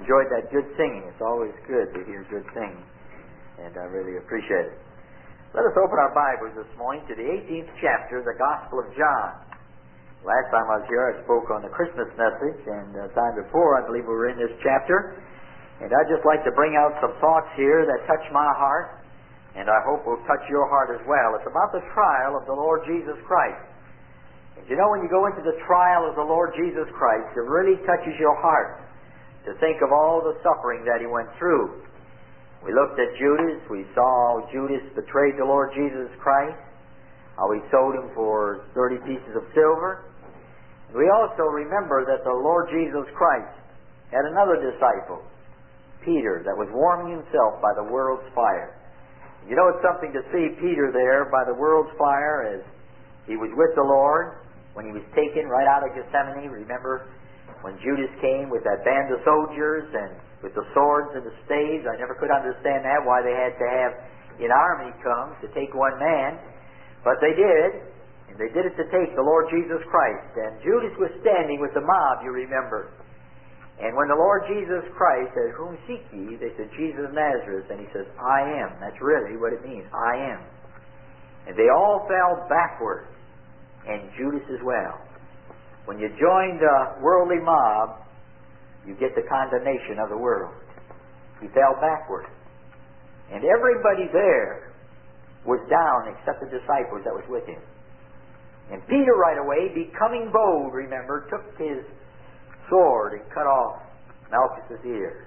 enjoyed that good singing. It's always good to hear good singing, and I really appreciate it. Let us open our Bibles this morning to the 18th chapter of the Gospel of John. Last time I was here, I spoke on the Christmas message, and the time before, I believe we were in this chapter. And I'd just like to bring out some thoughts here that touch my heart, and I hope will touch your heart as well. It's about the trial of the Lord Jesus Christ. And you know, when you go into the trial of the Lord Jesus Christ, it really touches your heart to think of all the suffering that He went through. We looked at Judas. We saw Judas betrayed the Lord Jesus Christ, how he sold Him for 30 pieces of silver. We also remember that the Lord Jesus Christ had another disciple, Peter, that was warming himself by the world's fire. You know, it's something to see Peter there by the world's fire as he was with the Lord when He was taken right out of Gethsemane. Remember when Judas came with that band of soldiers and with the swords and the staves? I never could understand that, why they had to have an army come to take one man. But they did, and they did it to take the Lord Jesus Christ. And Judas was standing with the mob, you remember. And when the Lord Jesus Christ said, "Whom seek ye?" they said, "Jesus of Nazareth." And He says, "I am." That's really what it means, I am. And they all fell backward, and Judas as well. When you join the worldly mob, you get the condemnation of the world. He fell backward. And everybody there was down except the disciples that was with Him. And Peter right away, becoming bold, remember, took his sword and cut off Malchus's ear.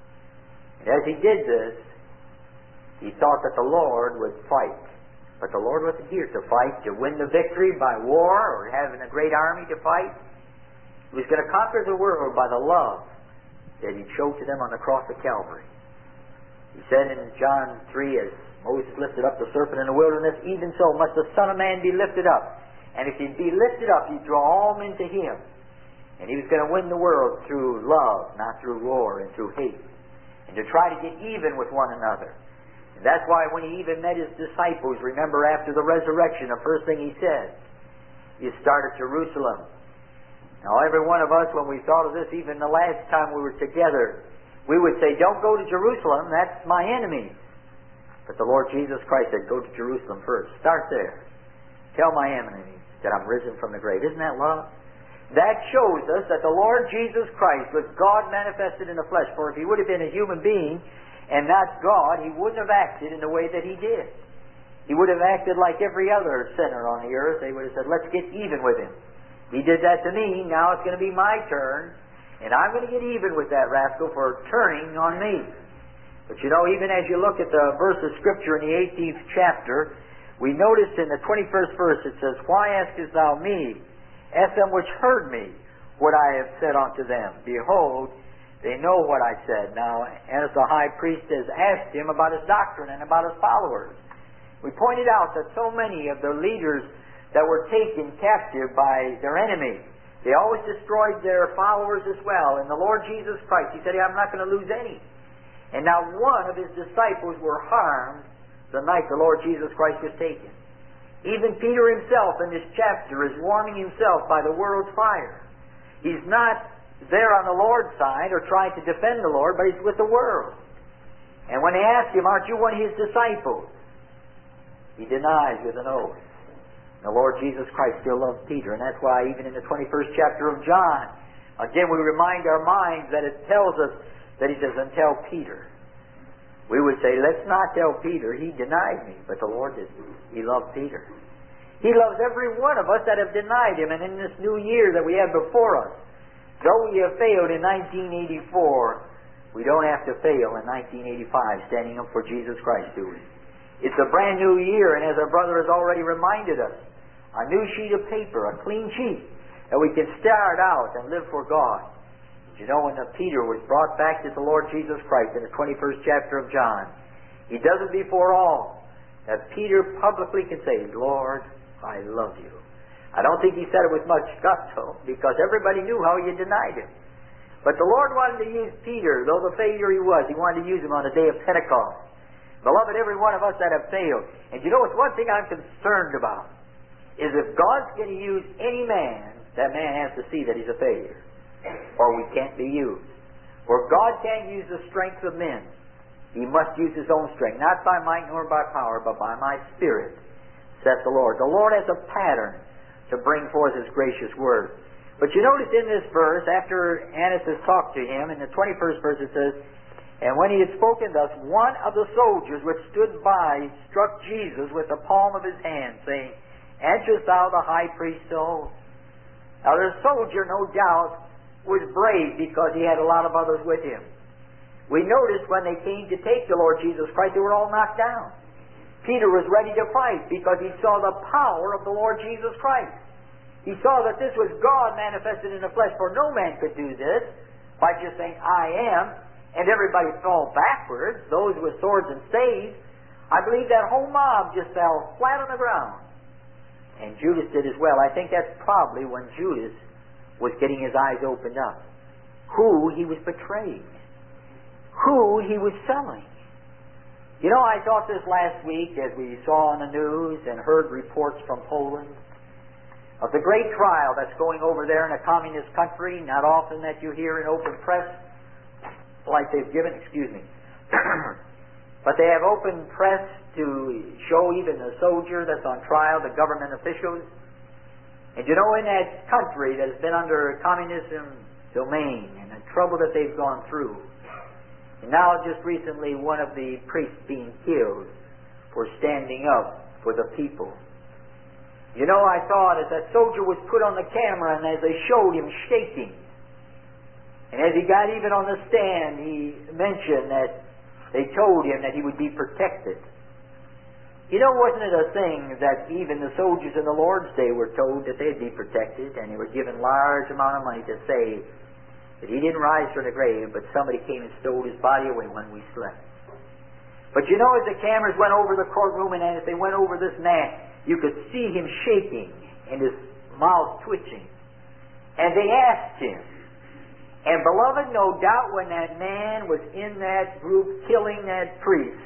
And as he did this, he thought that the Lord would fight. But the Lord wasn't here to fight, to win the victory by war or having a great army to fight. He was going to conquer the world by the love that He showed to them on the cross of Calvary. He said in John 3, as Moses lifted up the serpent in the wilderness, even so must the Son of Man be lifted up. And if He'd be lifted up, He'd draw all men to Him. And He was going to win the world through love, not through war and through hate. And to try to get even with one another. And that's why when He even met His disciples, remember after the resurrection, the first thing He said, "You start at Jerusalem." Now every one of us, when we thought of this, even the last time we were together, we would say, "Don't go to Jerusalem, that's my enemy." But the Lord Jesus Christ said, "Go to Jerusalem first. Start there. Tell my enemies that I'm risen from the grave." Isn't that love? That shows us that the Lord Jesus Christ was God manifested in the flesh. For if He would have been a human being and not God, He wouldn't have acted in the way that He did. He would have acted like every other sinner on the earth. They would have said, "Let's get even with him. He did that to me, now it's going to be my turn, and I'm going to get even with that rascal for turning on me." But you know, even as you look at the verse of Scripture in the 18th chapter, we notice in the 21st verse it says, "Why askest thou me? Ask them which heard me what I have said unto them. Behold, they know what I said." Now, as the high priest has asked Him about His doctrine and about His followers, we pointed out that so many of the leaders that were taken captive by their enemy, they always destroyed their followers as well. And the Lord Jesus Christ, He said, "I'm not going to lose any." And now one of His disciples were harmed the night the Lord Jesus Christ was taken. Even Peter himself in this chapter is warming himself by the world's fire. He's not there on the Lord's side or trying to defend the Lord, but he's with the world. And when they ask him, "Aren't you one of His disciples?" he denies with an oath. The Lord Jesus Christ still loves Peter, and that's why even in the 21st chapter of John, again we remind our minds that it tells us that He says, "And tell Peter." We would say, "Let's not tell Peter, he denied me." But the Lord did. He loved Peter. He loves every one of us that have denied Him. And in this new year that we have before us, though we have failed in 1984, we don't have to fail in 1985 standing up for Jesus Christ, do we? It's a brand new year, and as our brother has already reminded us, a new sheet of paper, a clean sheet, that we can start out and live for God. You know, when Peter was brought back to the Lord Jesus Christ in the 21st chapter of John, he does it before all, that Peter publicly can say, "Lord, I love you." I don't think he said it with much gusto, because everybody knew how he had denied Him. But the Lord wanted to use Peter, though the failure he was, He wanted to use him on the day of Pentecost. Beloved, every one of us that have failed. And you know, it's one thing I'm concerned about, is if God's going to use any man, that man has to see that he's a failure, or we can't be used. For God can't use the strength of men. He must use His own strength, not by might nor by power, but by my Spirit, saith the Lord. The Lord has a pattern to bring forth His gracious word. But you notice in this verse, after Annas has talked to him, in the 21st verse it says, And when he had spoken thus, one of the soldiers which stood by struck Jesus with the palm of his hand, saying, Answerest thou the high priest so? Now the soldier, no doubt, was brave because he had a lot of others with him. We noticed when they came to take the Lord Jesus Christ, they were all knocked down. Peter was ready to fight because he saw the power of the Lord Jesus Christ. He saw that this was God manifested in the flesh, for no man could do this by just saying, I am, and everybody fell backwards, those with swords and staves. I believe that whole mob just fell flat on the ground. And Judas did as well. I think that's probably when Judas was getting his eyes opened up. Who he was betraying. Who he was selling. You know, I thought this last week as we saw on the news and heard reports from Poland of the great trial that's going over there in a communist country. Not often that you hear in open press like they've given, but they have open press to show even the soldier that's on trial, the government officials. And you know, in that country that has been under communism domain and the trouble that they've gone through, and now just recently one of the priests being killed for standing up for the people. You know, I thought as that soldier was put on the camera and as they showed him shaking, and as he got even on the stand, he mentioned that they told him that he would be protected. You know, wasn't it a thing that even the soldiers in the Lord's day were told that they'd be protected, and they were given large amount of money to say that he didn't rise from the grave, but somebody came and stole his body away when we slept. But you know, as the cameras went over the courtroom and as they went over this man, you could see him shaking and his mouth twitching. And they asked him, and beloved, no doubt when that man was in that group killing that priest,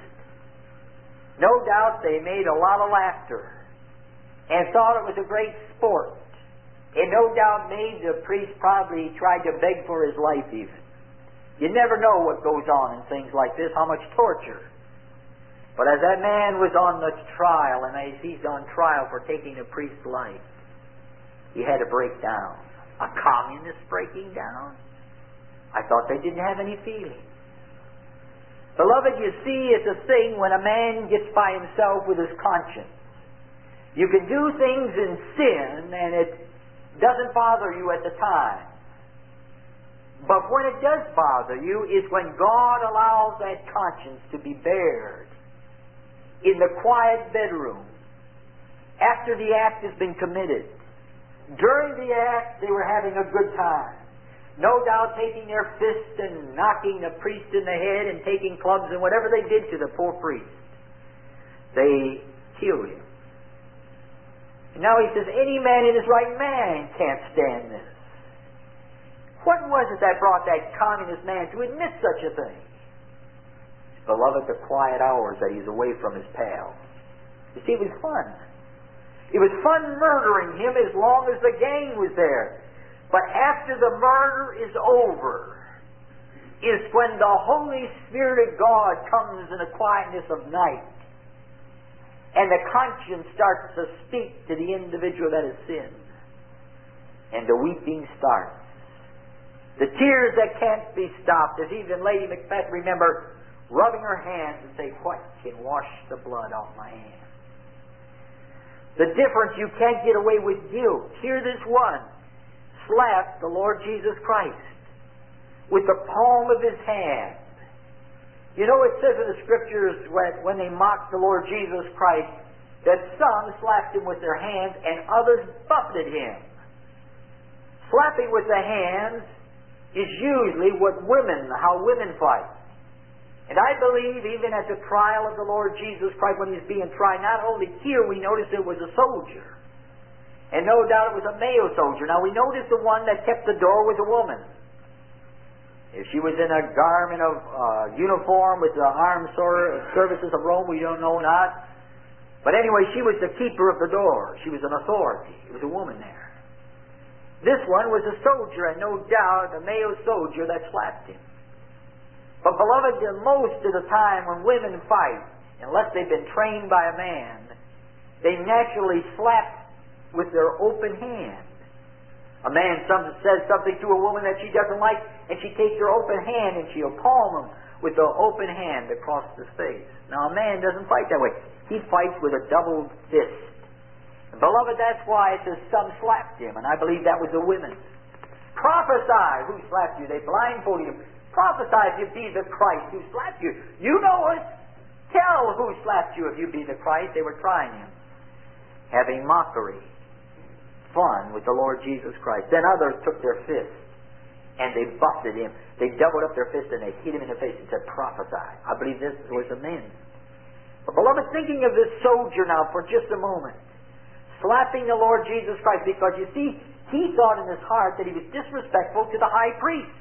no doubt they made a lot of laughter and thought it was a great sport. And no doubt made the priest probably tried to beg for his life even. You never know what goes on in things like this, how much torture. But as that man was on the trial, and as he's on trial for taking a priest's life, he had to break down. A communist breaking down? I thought they didn't have any feeling. Beloved, you see, it's a thing when a man gets by himself with his conscience. You can do things in sin, and it doesn't bother you at the time. But when it does bother you is when God allows that conscience to be bared in the quiet bedroom after the act has been committed. During the act, they were having a good time. No doubt taking their fists and knocking the priest in the head and taking clubs and whatever they did to the poor priest. They killed him. And now he says, any man in his right mind can't stand this. What was it that brought that communist man to admit such a thing? Beloved, the quiet hours that he's away from his pals. You see, it was fun. It was fun murdering him as long as the gang was there. But after the murder is over, is when the Holy Spirit of God comes in the quietness of night, and the conscience starts to speak to the individual that has sinned, and the weeping starts. The tears that can't be stopped, as even Lady Macbeth, remember, rubbing her hands and say, what can wash the blood off my hands? The difference, you can't get away with guilt. Here this one slapped the Lord Jesus Christ with the palm of his hand. You know, it says in the Scriptures when they mocked the Lord Jesus Christ that some slapped him with their hands and others buffeted him. Slapping with the hands is usually how women fight. And I believe even at the trial of the Lord Jesus Christ when he's being tried, not only here we notice it was a soldier, and no doubt it was a male soldier. Now we notice the one that kept the door was a woman. If she was in a garment of uniform with the armed services of Rome, we don't know not. But anyway, she was the keeper of the door. She was an authority. It was a woman there. This one was a soldier, and no doubt a male soldier that slapped him. But beloved, most of the time when women fight, unless they've been trained by a man, they naturally slap with their open hand. A man says something to a woman that she doesn't like, and she takes her open hand and she'll palm him with the open hand across the face. Now a man doesn't fight that way. He fights with a doubled fist. And beloved, that's why it says some slapped him, and I believe that was the women. Prophesy! Who slapped you? They blindfolded him. Prophesy if you be the Christ. Who slapped you? You know it. Tell who slapped you if you be the Christ. They were trying him. Having mockery, fun with the Lord Jesus Christ. Then others took their fists and they buffeted him. They doubled up their fists and they hit him in the face and said, prophesy. I believe this was the men. But beloved, thinking of this soldier now for just a moment, slapping the Lord Jesus Christ, because you see, he thought in his heart that he was disrespectful to the high priest.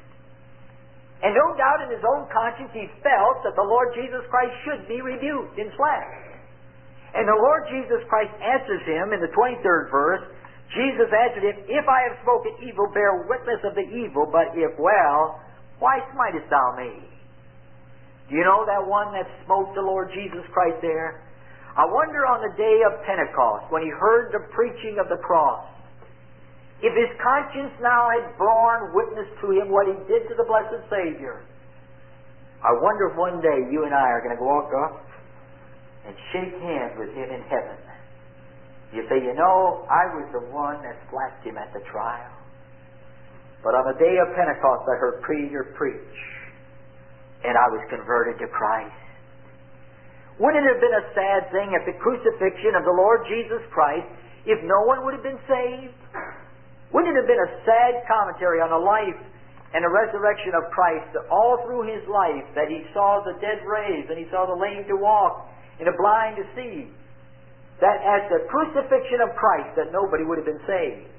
And no doubt in his own conscience he felt that the Lord Jesus Christ should be rebuked and slapped. And the Lord Jesus Christ answers him in the 23rd verse. Jesus answered him, if I have spoken evil, bear witness of the evil, but if well, why smitest thou me? Do you know that one that smote the Lord Jesus Christ there? I wonder on the day of Pentecost, when he heard the preaching of the cross, if his conscience now had borne witness to him what he did to the blessed Savior. I wonder if one day you and I are going to walk up and shake hands with him in heaven. You say, you know, I was the one that slapped him at the trial. But on the day of Pentecost I heard Peter preach, and I was converted to Christ. Wouldn't it have been a sad thing at the crucifixion of the Lord Jesus Christ if no one would have been saved? Wouldn't it have been a sad commentary on the life and the resurrection of Christ all through his life, that he saw the dead raised, and he saw the lame to walk, and the blind to see, that at the crucifixion of Christ that nobody would have been saved?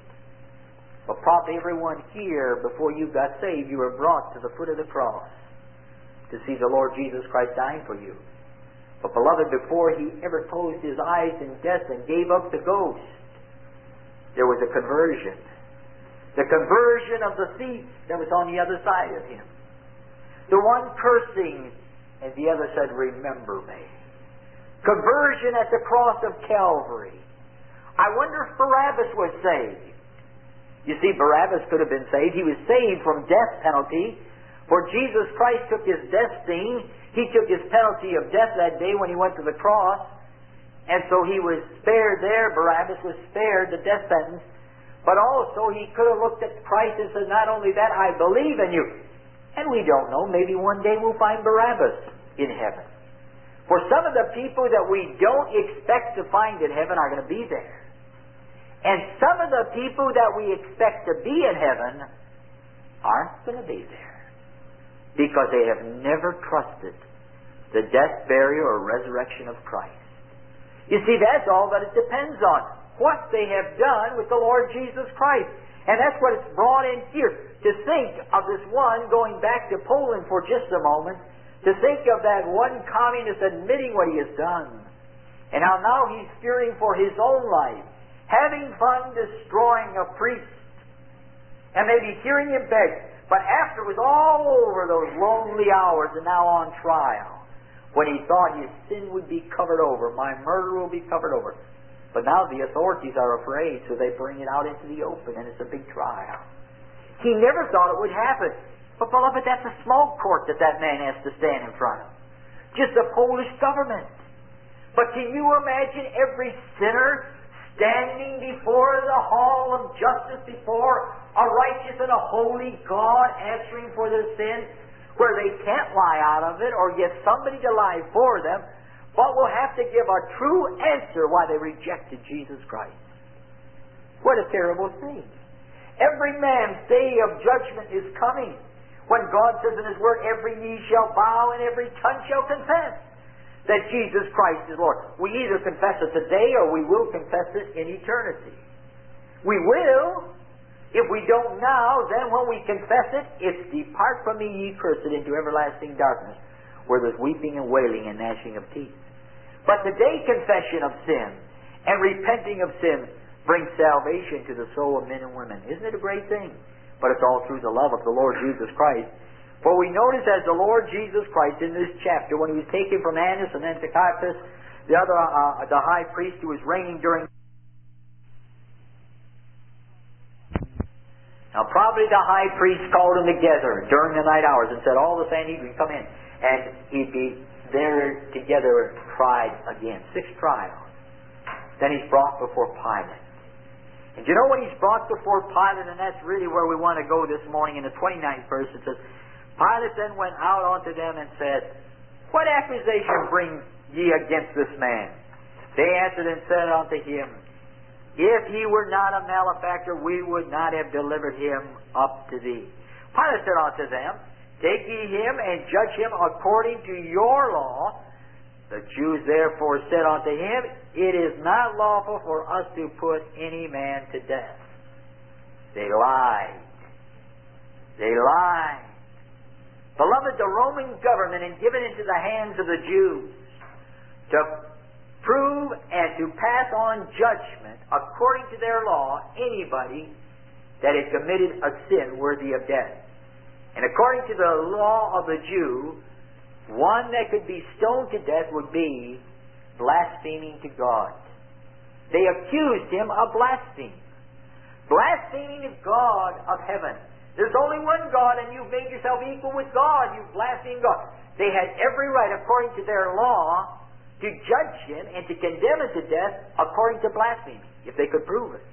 But probably everyone here, before you got saved, you were brought to the foot of the cross to see the Lord Jesus Christ dying for you. But beloved, before he ever closed his eyes in death and gave up the ghost, there was a conversion. The conversion of the thief that was on the other side of him. The one cursing, and the other said, remember me. Conversion at the cross of Calvary. I wonder if Barabbas was saved. You see, Barabbas could have been saved. He was saved from death penalty. For Jesus Christ took his death sting. He took his penalty of death that day when he went to the cross. And so he was spared there. Barabbas was spared the death sentence. But also he could have looked at Christ and said, not only that, I believe in you. And we don't know. Maybe one day we'll find Barabbas in heaven. For some of the people that we don't expect to find in heaven are going to be there. And some of the people that we expect to be in heaven aren't going to be there, because they have never trusted the death, burial, or resurrection of Christ. You see, that's all that it depends on, what they have done with the Lord Jesus Christ. And that's what it's brought in here. To think of this one, going back to Poland for just a moment, to think of that one communist admitting what he has done, and how now he's fearing for his own life, having fun destroying a priest, and maybe hearing him beg. But after it was all over, those lonely hours, and now on trial, when he thought his sin would be covered over, my murder will be covered over. But now the authorities are afraid, so they bring it out into the open, and it's a big trial. He never thought it would happen. But beloved, that's a small court that man has to stand in front of. Just the Polish government. But can you imagine every sinner standing before the hall of justice, before a righteous and a holy God, answering for their sin, where they can't lie out of it or get somebody to lie for them, but will have to give a true answer why they rejected Jesus Christ? What a terrible thing. Every man's day of judgment is coming, when God says in His Word, every knee shall bow and every tongue shall confess that Jesus Christ is Lord. We either confess it today or we will confess it in eternity. We will. If we don't now, then when we confess it, it's depart from me, ye cursed, into everlasting darkness, where there's weeping and wailing and gnashing of teeth. But today, confession of sin and repenting of sin brings salvation to the soul of men and women. Isn't it a great thing? But it's all through the love of the Lord Jesus Christ. For we notice as the Lord Jesus Christ in this chapter, when He was taken from Annas and then to Caiaphas, the high priest who was reigning during. Now probably the high priest called them together during the night hours and said, all the Sanhedrin come in. And he'd be there together tried again. 6 trials. Then he's brought before Pilate. And you know when he's brought before Pilate, and that's really where we want to go this morning in the 29th verse, it says, Pilate then went out unto them and said, What accusation bring ye against this man? They answered and said unto him, If he were not a malefactor, we would not have delivered him up to thee. Pilate said unto them, Take ye him and judge him according to your law. The Jews therefore said unto him, It is not lawful for us to put any man to death. They lied. They lied. Beloved, the Roman government had given into the hands of the Jews to prove and to pass on judgment according to their law anybody that had committed a sin worthy of death. And according to the law of the Jew, one that could be stoned to death would be blaspheming to God. They accused him of blasphemy. Blaspheming the God of heaven. There's only one God, and you've made yourself equal with God. You've blasphemed God. They had every right, according to their law, to judge him and to condemn him to death according to blasphemy, if they could prove it.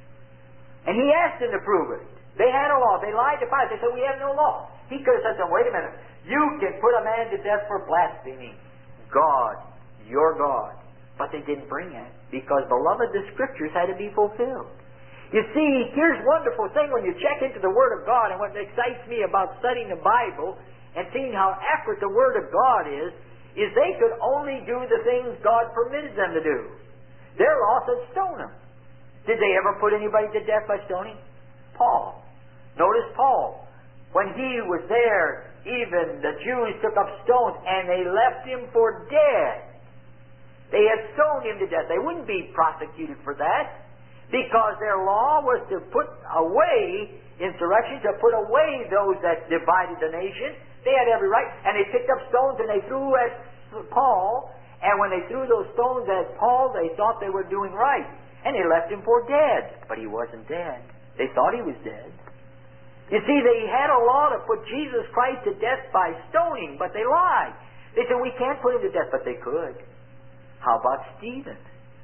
And he asked them to prove it. They had a law. They lied to Pilate. They said, We have no law. He could have said to them, Wait a minute. You can put a man to death for blaspheming God, your God. But they didn't bring it because, beloved, the Scriptures had to be fulfilled. You see, here's a wonderful thing when you check into the Word of God, and what excites me about studying the Bible and seeing how accurate the Word of God is they could only do the things God permitted them to do. Their law said stone them. Did they ever put anybody to death by stoning? Paul. Notice Paul. When he was there, even the Jews took up stones and they left him for dead. They had stoned him to death. They wouldn't be prosecuted for that, because their law was to put away insurrection, to put away those that divided the nation. They had every right. And they picked up stones and they threw at Paul. And when they threw those stones at Paul, they thought they were doing right. And they left him for dead. But he wasn't dead. They thought he was dead. You see, they had a law to put Jesus Christ to death by stoning, but they lied. They said, We can't put him to death, but they could. How about Stephen?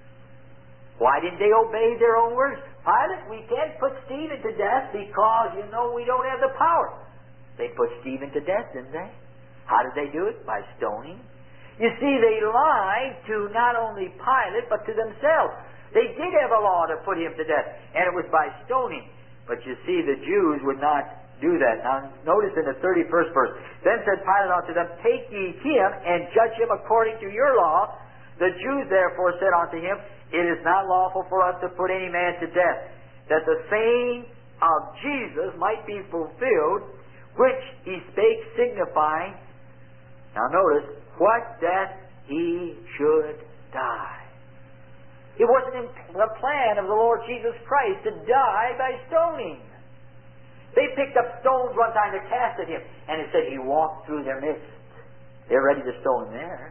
Why didn't they obey their own words? Pilate, we can't put Stephen to death because, we don't have the power. They put Stephen to death, didn't they? How did they do it? By stoning. You see, they lied to not only Pilate, but to themselves. They did have a law to put him to death, and it was by stoning. But you see, the Jews would not do that. Now, notice in the 31st verse, Then said Pilate unto them, Take ye him, and judge him according to your law. The Jews therefore said unto him, It is not lawful for us to put any man to death, that the saying of Jesus might be fulfilled, which he spake, signifying, now notice, what death he should die. It wasn't in the plan of the Lord Jesus Christ to die by stoning. They picked up stones one time to cast at him, and it said he walked through their midst. They're ready to stone him there.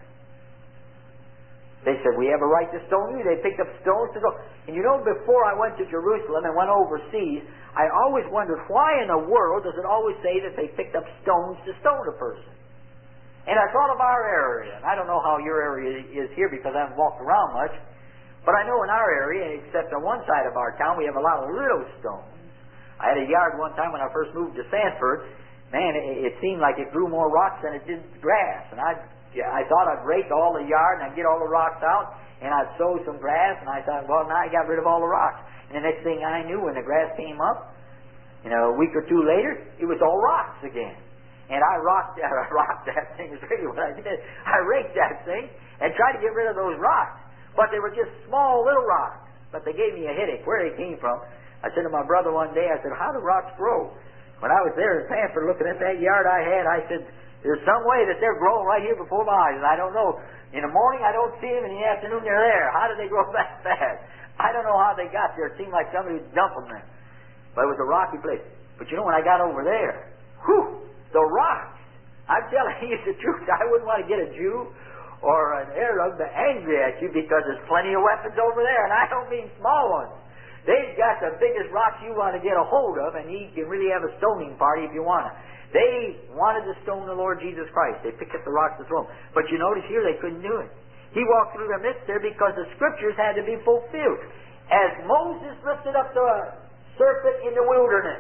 They said, We have a right to stone you. They picked up stones to go. And before I went to Jerusalem and went overseas, I always wondered, why in the world does it always say that they picked up stones to stone a person? And I thought of our area. And I don't know how your area is here because I haven't walked around much. But I know in our area, except on one side of our town, we have a lot of little stones. I had a yard one time when I first moved to Sanford. Man, it seemed like it grew more rocks than it did grass. And I thought I'd rake all the yard and I'd get all the rocks out and I'd sow some grass, and I thought, well, now I got rid of all the rocks. And the next thing I knew, when the grass came up, a week or two later, it was all rocks again. And I rocked that thing is really what I did. I raked that thing and tried to get rid of those rocks. But they were just small little rocks. But they gave me a headache where they came from. I said to my brother one day, I said, How do rocks grow? When I was there in Sanford looking at that yard I had, I said, There's some way that they're growing right here before my eyes, and I don't know. In the morning I don't see them, in the afternoon they're there. How did they grow that fast? I don't know how they got there. It seemed like somebody dumped them there. But it was a rocky place. But when I got over there, whew, The rocks. I'm telling you the truth. I wouldn't want to get a Jew or an Arab angry at you because there's plenty of weapons over there, and I don't mean small ones. They've got the biggest rocks you want to get a hold of, and you can really have a stoning party if you want to. They wanted to stone the Lord Jesus Christ. They picked up the rocks to throw him. But you notice here they couldn't do it. He walked through their midst there because the Scriptures had to be fulfilled. As Moses lifted up the serpent in the wilderness,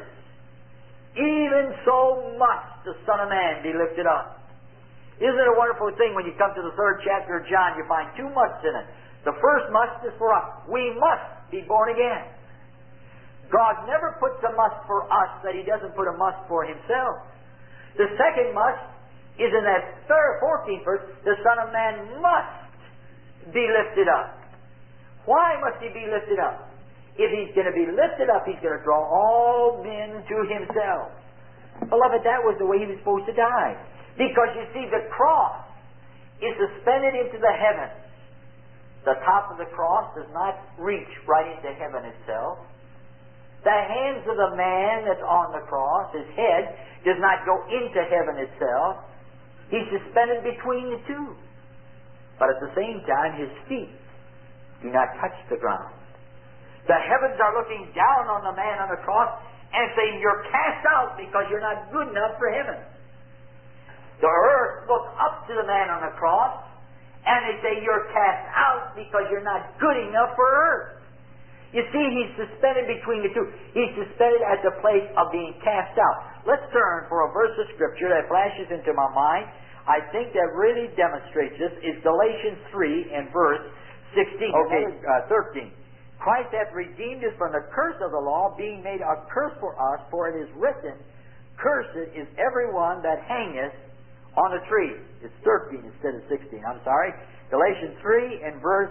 even so must the Son of Man be lifted up. Isn't it a wonderful thing when you come to the 3rd chapter of John, you find 2 musts in it. The first must is for us. We must be born again. God never puts a must for us that He doesn't put a must for Himself. The second must is in that 14th verse, the Son of Man must be lifted up. Why must He be lifted up? If He's going to be lifted up, He's going to draw all men to Himself. Beloved, that was the way He was supposed to die. Because you see, the cross is suspended into the heavens. The top of the cross does not reach right into heaven itself. The hands of the man that's on the cross, his head, does not go into heaven itself. He's suspended between the two. But at the same time, his feet do not touch the ground. The heavens are looking down on the man on the cross and saying, you're cast out because you're not good enough for heaven. The earth looks up to the man on the cross, and they say, you're cast out because you're not good enough for earth. You see, He's suspended between the two. He's suspended at the place of being cast out. Let's turn for a verse of Scripture that flashes into my mind. I think that really demonstrates this. Is Galatians 3 and verse 16. Okay, 13. Christ hath redeemed us from the curse of the law, being made a curse for us, for it is written, cursed is everyone that hangeth on a tree. It's 13 instead of 16. I'm sorry. Galatians 3 and verse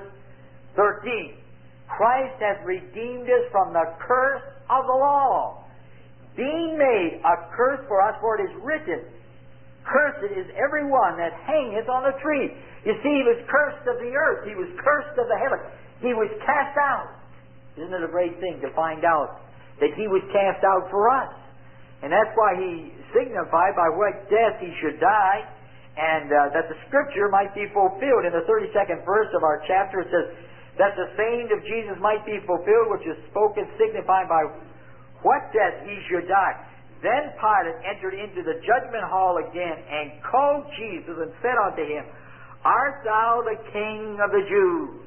13. Christ hath redeemed us from the curse of the law, being made a curse for us, for it is written, cursed is everyone that hangeth on a tree. You see, He was cursed of the earth. He was cursed of the heavens. He was cast out. Isn't it a great thing to find out that He was cast out for us? And that's why He signified by what death He should die, and that the Scripture might be fulfilled. In the 32nd verse of our chapter it says, that the saying of Jesus might be fulfilled, which is spoken, signifying by what death He should die. Then Pilate entered into the judgment hall again, and called Jesus, and said unto Him, Art thou the King of the Jews?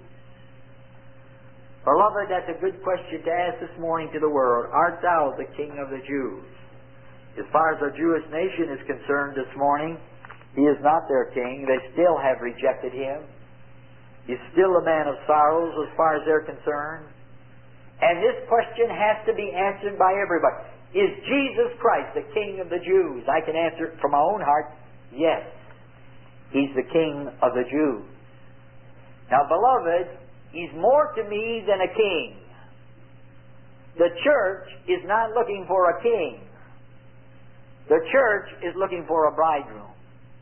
Beloved, that's a good question to ask this morning to the world. Art thou the King of the Jews? As far as the Jewish nation is concerned this morning, He is not their king. They still have rejected Him. He's still a man of sorrows as far as they're concerned. And this question has to be answered by everybody. Is Jesus Christ the King of the Jews? I can answer it from my own heart, yes. He's the King of the Jews. Now, beloved, He's more to me than a king. The church is not looking for a king. The church is looking for a bridegroom.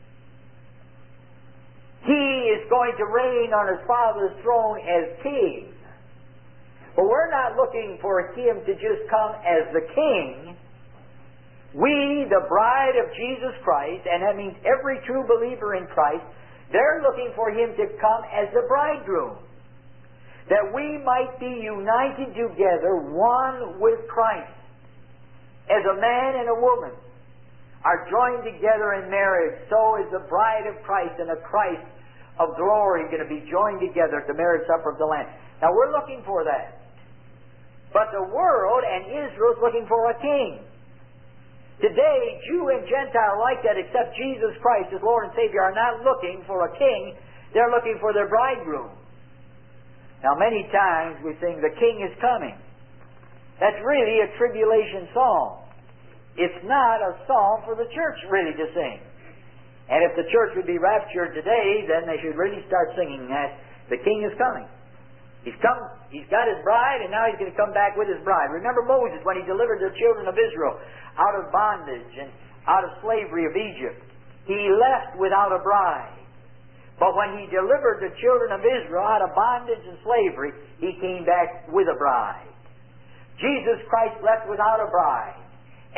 He is going to reign on His Father's throne as king. But we're not looking for Him to just come as the king. We, the bride of Jesus Christ, and that means every true believer in Christ, they're looking for Him to come as the bridegroom. That we might be united together, one with Christ. As a man and a woman are joined together in marriage, so is the bride of Christ and the Christ of glory going to be joined together at the marriage supper of the Lamb. Now we're looking for that. But the world and Israel is looking for a king. Today, Jew and Gentile like that, except Jesus Christ as Lord and Savior, are not looking for a king. They're looking for their bridegroom. Now many times we sing, the king is coming. That's really a tribulation song. It's not a song for the church really to sing. And if the church would be raptured today, then they should really start singing that the king is coming. He's come, He's got His bride, and now He's going to come back with His bride. Remember Moses when he delivered the children of Israel out of bondage and out of slavery of Egypt. He left without a bride. But when He delivered the children of Israel out of bondage and slavery, He came back with a bride. Jesus Christ left without a bride.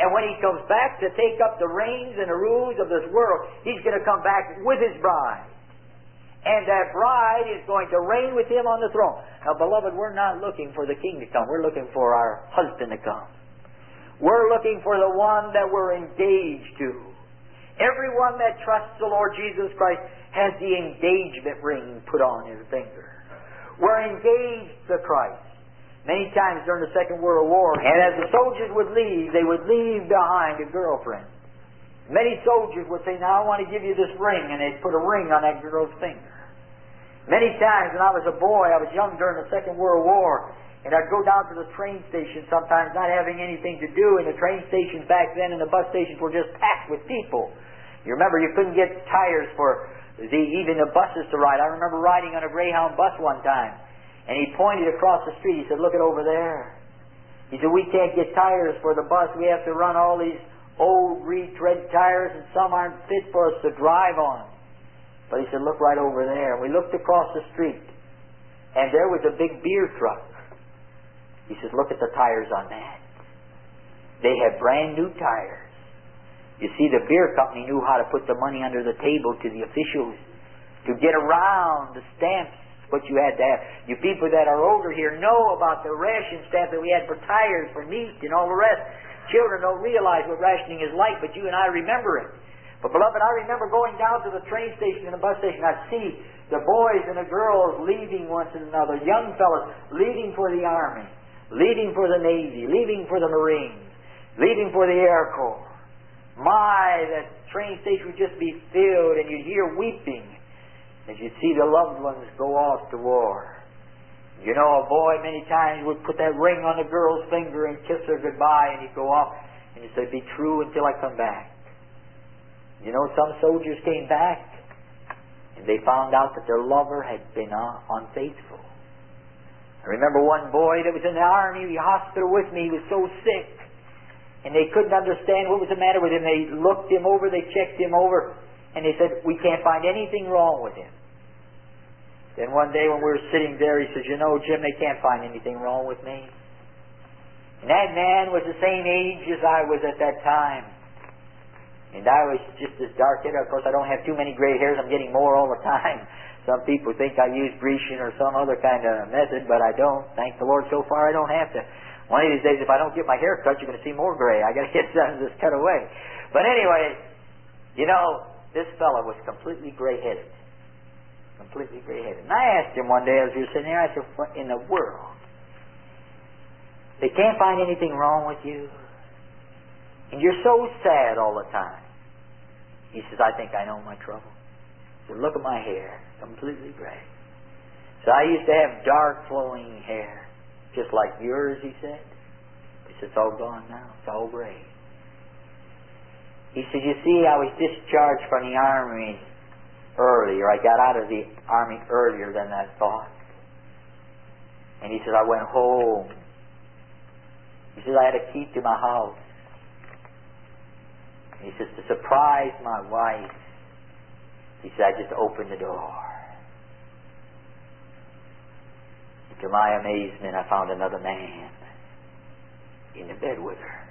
And when He comes back to take up the reins and the rules of this world, He's going to come back with His bride. And that bride is going to reign with Him on the throne. Now, beloved, we're not looking for the King to come. We're looking for our husband to come. We're looking for the one that we're engaged to. Everyone that trusts the Lord Jesus Christ has the engagement ring put on his finger. We're engaged to Christ. Many times during the Second World War, and as the soldiers would leave, they would leave behind a girlfriend. Many soldiers would say, now I want to give you this ring, and they'd put a ring on that girl's finger. Many times when I was a boy, I was young during the Second World War, and I'd go down to the train station sometimes not having anything to do, and the train stations back then and the bus stations were just packed with people. You remember you couldn't get tires for even the buses to ride. I remember riding on a Greyhound bus one time, and he pointed across the street. He said, look it over there. He said, we can't get tires for the bus. We have to run all these old retread tires, and some aren't fit for us to drive on. But he said, look right over there. And we looked across the street, and there was a big beer truck. He says, look at the tires on that. They had brand new tires. You see, the beer company knew how to put the money under the table to the officials to get around the stamps, what you had to have. You people that are older here know about the ration stamp that we had for tires, for meat, and all the rest. Children don't realize what rationing is like, but you and I remember it. But beloved, I remember going down to the train station and the bus station. I'd see the boys and the girls leaving one to another, young fellas leaving for the Army, leaving for the Navy, leaving for the Marines, leaving for the Air Corps. My, that train station would just be filled, and you'd hear weeping as you'd see the loved ones go off to war. You know, a boy many times would put that ring on the girl's finger and kiss her goodbye, and he'd go off, and he'd say, be true until I come back. You know, some soldiers came back, and they found out that their lover had been unfaithful. I remember one boy that was in the Army, the hospital with me, he was so sick, and they couldn't understand what was the matter with him. They looked him over, they checked him over, and they said, we can't find anything wrong with him. Then one day when we were sitting there, he says, you know, Jim, they can't find anything wrong with me. And that man was the same age as I was at that time. And I was just as dark-haired. Of course, I don't have too many gray hairs. I'm getting more all the time. Some people think I use Grecian or some other kind of method, but I don't. Thank the Lord, so far I don't have to. One of these days, if I don't get my hair cut, you're going to see more gray. I got to get this cut away. But anyway, you know, this fellow was completely gray-headed. Completely gray-headed. And I asked him one day as we were sitting there, I said, what in the world? They can't find anything wrong with you? And you're so sad all the time. He says, I think I know my trouble. He said, look at my hair. Completely gray. So I used to have dark flowing hair. Just like yours, he said. He said, it's all gone now. It's all gray. He said, you see, I was discharged from the Army earlier. I got out of the Army earlier than I thought. And he said, I went home. He said, I had a key to my house. And he says, to surprise my wife, he said, I just opened the door. To my amazement, I found another man in the bed with her.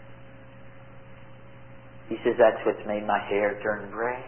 He says, that's what's made my hair turn gray.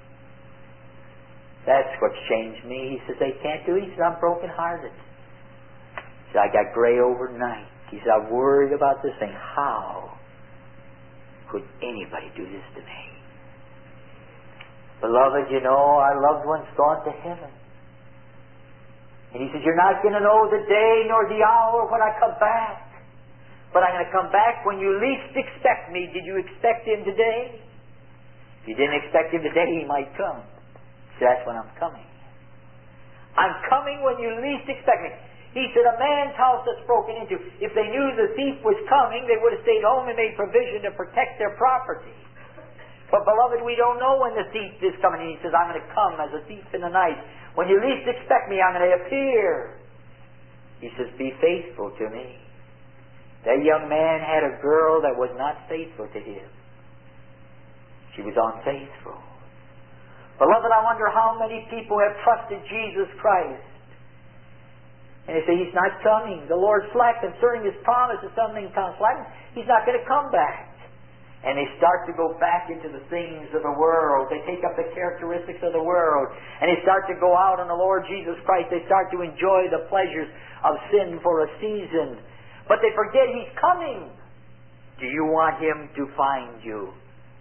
That's what's changed me. He says, they can't do it. He says, I'm broken-hearted. He said, I got gray overnight. He said, I worried about this thing. How could anybody do this to me? Beloved, you know, our loved one's gone to heaven. And he says, you're not going to know the day nor the hour when I come back. But I'm going to come back when you least expect me. Did you expect him today? If you didn't expect him today, he might come. So that's when I'm coming. I'm coming when you least expect me. He said, a man's house that's broken into. If they knew the thief was coming, they would have stayed home and made provision to protect their property. But beloved, we don't know when the thief is coming. And he says, I'm going to come as a thief in the night. When you least expect me, I'm going to appear. He says, be faithful to me. That young man had a girl that was not faithful to him. She was unfaithful. Beloved, I wonder how many people have trusted Jesus Christ. And they say, he's not coming. The Lord's slack concerning his promise. If something comes slack, he's not going to come back. And they start to go back into the things of the world. They take up the characteristics of the world. And they start to go out on the Lord Jesus Christ. They start to enjoy the pleasures of sin for a season. But they forget He's coming. Do you want Him to find you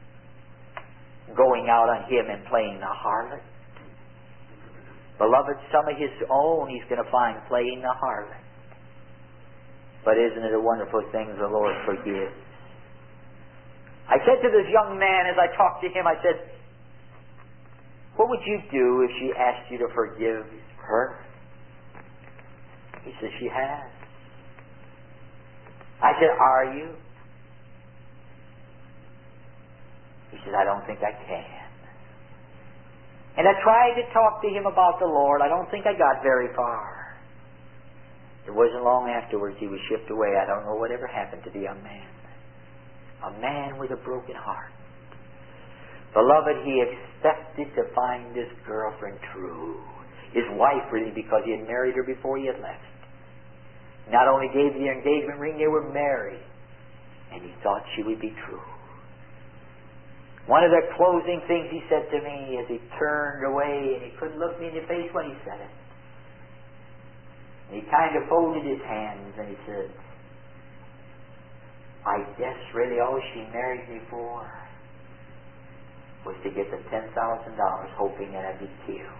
going out on Him and playing the harlot? Beloved, some of His own He's going to find playing the harlot. But isn't it a wonderful thing the Lord forgives? I said to this young man as I talked to him, I said, what would you do if she asked you to forgive her? He said, she has. I said, are you? He said, I don't think I can. And I tried to talk to him about the Lord. I don't think I got very far. It wasn't long afterwards he was shipped away. I don't know whatever happened to the young man. A man with a broken heart. Beloved, he expected to find this girlfriend true. His wife, really, because he had married her before he had left. Not only gave the engagement ring, they were married. And he thought she would be true. One of the closing things he said to me as he turned away, and he couldn't look me in the face when he said it. And he kind of folded his hands and he said, I guess really all she married me for was to get the $10,000, hoping that I'd be killed.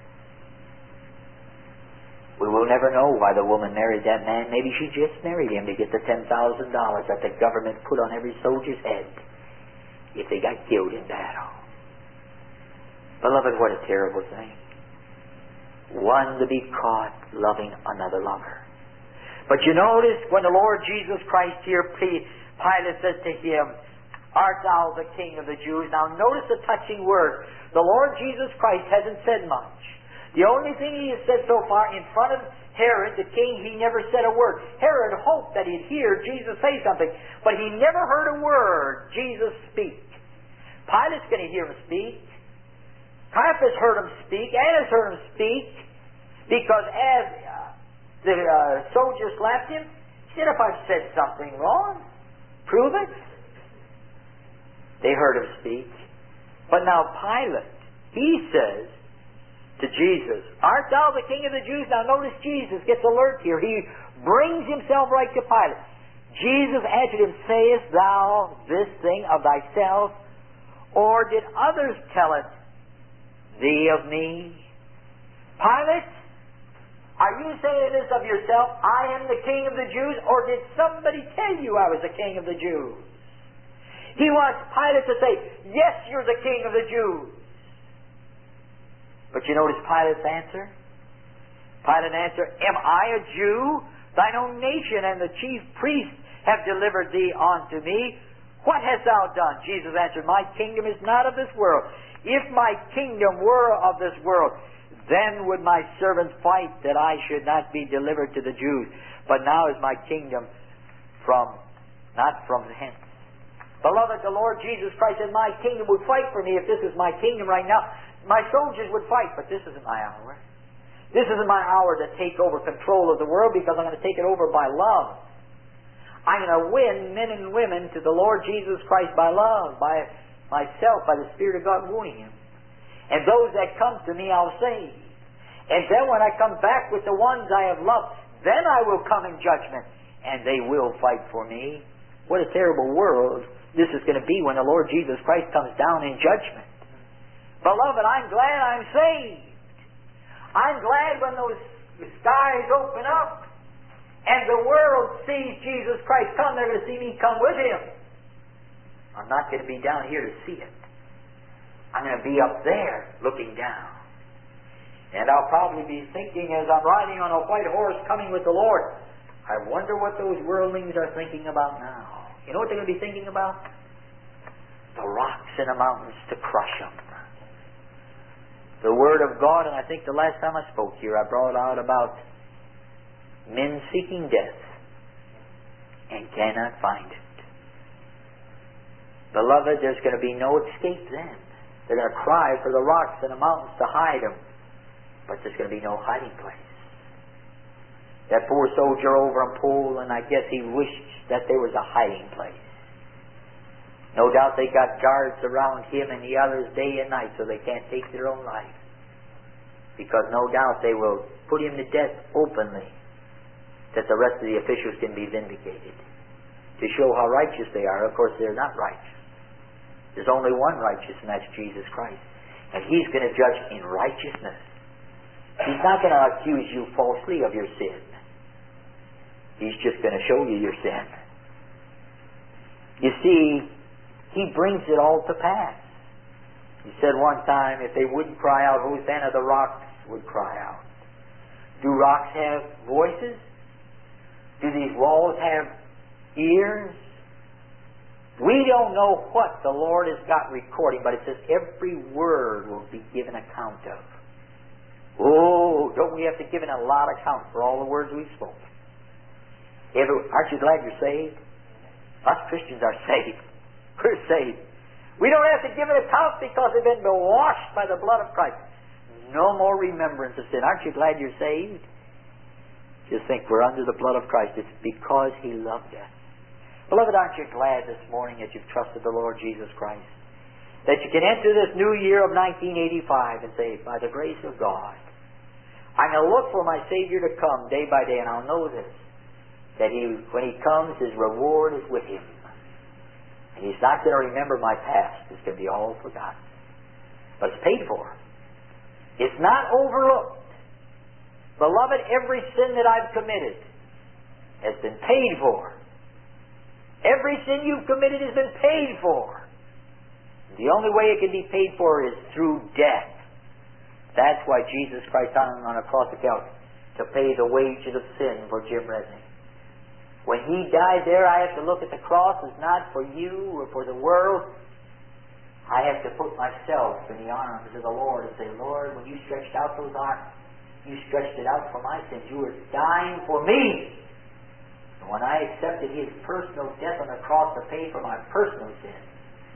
We will never know why the woman married that man. Maybe she just married him to get the $10,000 that the government put on every soldier's head if they got killed in battle. Beloved, what a terrible thing. One to be caught loving another lover. But you notice when the Lord Jesus Christ here, Pilate says to him, art thou the King of the Jews? Now notice the touching word. The Lord Jesus Christ hasn't said much. The only thing he has said so far in front of Herod, the king, he never said a word. Herod hoped that he'd hear Jesus say something, but he never heard a word Jesus speak. Pilate's going to hear him speak. Caiaphas heard him speak. Annas heard him speak. Because as the soldier slapped him, he said, if I've said something wrong, prove it. They heard him speak. But now Pilate, he says to Jesus, art thou the King of the Jews? Now notice Jesus gets alert here. He brings himself right to Pilate. Jesus answered him, sayest thou this thing of thyself, or did others tell it thee of me? Pilate, are you saying this of yourself, I am the King of the Jews, or did somebody tell you I was the King of the Jews? He wants Pilate to say, yes, you're the King of the Jews. But you notice Pilate's answer? Pilate answered, am I a Jew? Thine own nation and the chief priests have delivered thee unto me. What hast thou done? Jesus answered, my kingdom is not of this world. If my kingdom were of this world, then would my servants fight that I should not be delivered to the Jews. But now is my kingdom not from hence. Beloved, the Lord Jesus Christ said, my kingdom would fight for me if this is my kingdom right now. My soldiers would fight, but this isn't my hour. This isn't my hour to take over control of the world, because I'm going to take it over by love. I'm going to win men and women to the Lord Jesus Christ by love, by myself, by the Spirit of God wooing Him. And those that come to me, I'll save. And then when I come back with the ones I have loved, then I will come in judgment, and they will fight for me. What a terrible world this is going to be when the Lord Jesus Christ comes down in judgment. Beloved, I'm glad I'm saved. I'm glad when those skies open up and the world sees Jesus Christ come, they're going to see me come with Him. I'm not going to be down here to see it. I'm going to be up there looking down. And I'll probably be thinking as I'm riding on a white horse coming with the Lord, I wonder what those worldlings are thinking about now. You know what they're going to be thinking about? The rocks in the mountains to crush them. The Word of God, and I think the last time I spoke here, I brought out about men seeking death and cannot find it. Beloved, there's going to be no escape then. They're going to cry for the rocks and the mountains to hide them, but there's going to be no hiding place. That poor soldier over in Poland, I guess he wished that there was a hiding place. No doubt they got guards around him and the others day and night so they can't take their own life. Because no doubt they will put him to death openly, that the rest of the officials can be vindicated. To show how righteous they are. Of course, they're not righteous. There's only one righteous, and that's Jesus Christ. And He's going to judge in righteousness. He's not going to accuse you falsely of your sin. He's just going to show you your sin. You see, He brings it all to pass. He said one time, if they wouldn't cry out, Hosanna, the rocks would cry out. Do rocks have voices? Do these walls have ears? We don't know what the Lord has got recording, but it says every word will be given account of. Oh, don't we have to give in a lot of account for all the words we've spoken? Aren't you glad you're saved? Us Christians are saved. We're saved. We don't have to give an account because they've been washed by the blood of Christ. No more remembrance of sin. Aren't you glad you're saved? Just think, we're under the blood of Christ. It's because He loved us. Beloved, aren't you glad this morning that you've trusted the Lord Jesus Christ? That you can enter this new year of 1985 and say, by the grace of God, I'm going to look for my Savior to come day by day, and I'll know this, that when He comes, His reward is with Him. And He's not going to remember my past. It's going to be all forgotten. But it's paid for. It's not overlooked. Beloved, every sin that I've committed has been paid for. Every sin you've committed has been paid for. The only way it can be paid for is through death. That's why Jesus Christ hung on a cross of Calvary, to pay the wages of sin for Jim Resnick. When He died there, I have to look at the cross as not for you or for the world. I have to put myself in the arms of the Lord and say, Lord, when you stretched out those arms, you stretched it out for my sins. You were dying for me. And when I accepted His personal death on the cross to pay for my personal sins,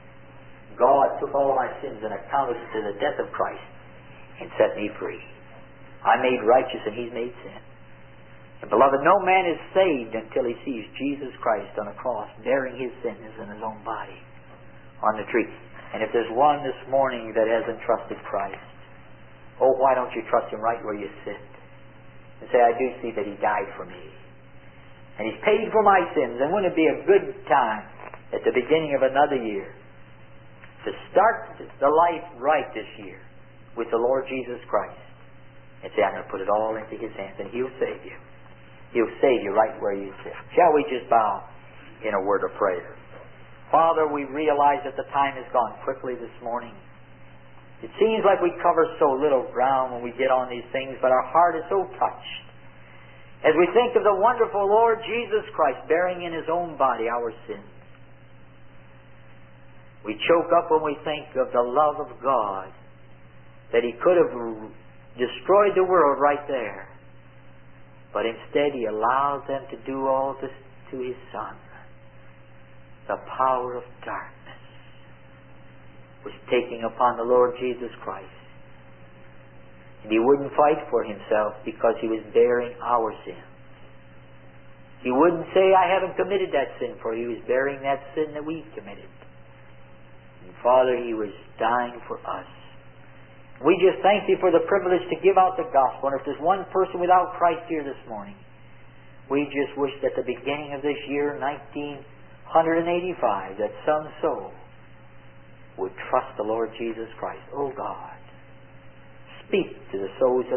God took all my sins and accounted it to the death of Christ and set me free. I'm made righteous and He's made sin. And beloved, no man is saved until he sees Jesus Christ on a cross bearing his sins in His own body on the tree. And if there's one this morning that hasn't trusted Christ, oh, why don't you trust Him right where you sit? And say, I do see that He died for me. And He's paid for my sins. And wouldn't it be a good time at the beginning of another year to start the life right this year with the Lord Jesus Christ and say, I'm going to put it all into His hands and He'll save you. He'll save you right where you sit. Shall we just bow in a word of prayer? Father, we realize that the time has gone quickly this morning. It seems like we cover so little ground when we get on these things, but our heart is so touched as we think of the wonderful Lord Jesus Christ bearing in His own body our sins. We choke up when we think of the love of God, that He could have destroyed the world right there. But instead He allowed them to do all this to His Son. The power of darkness was taking upon the Lord Jesus Christ. And He wouldn't fight for Himself because He was bearing our sins. He wouldn't say, I haven't committed that sin for you. He was bearing that sin that we committed. And Father, He was dying for us. We just thank Thee for the privilege to give out the gospel. And if there's one person without Christ here this morning, we just wish that the beginning of this year, 1985, that some soul would trust the Lord Jesus Christ. Oh God, speak to the souls of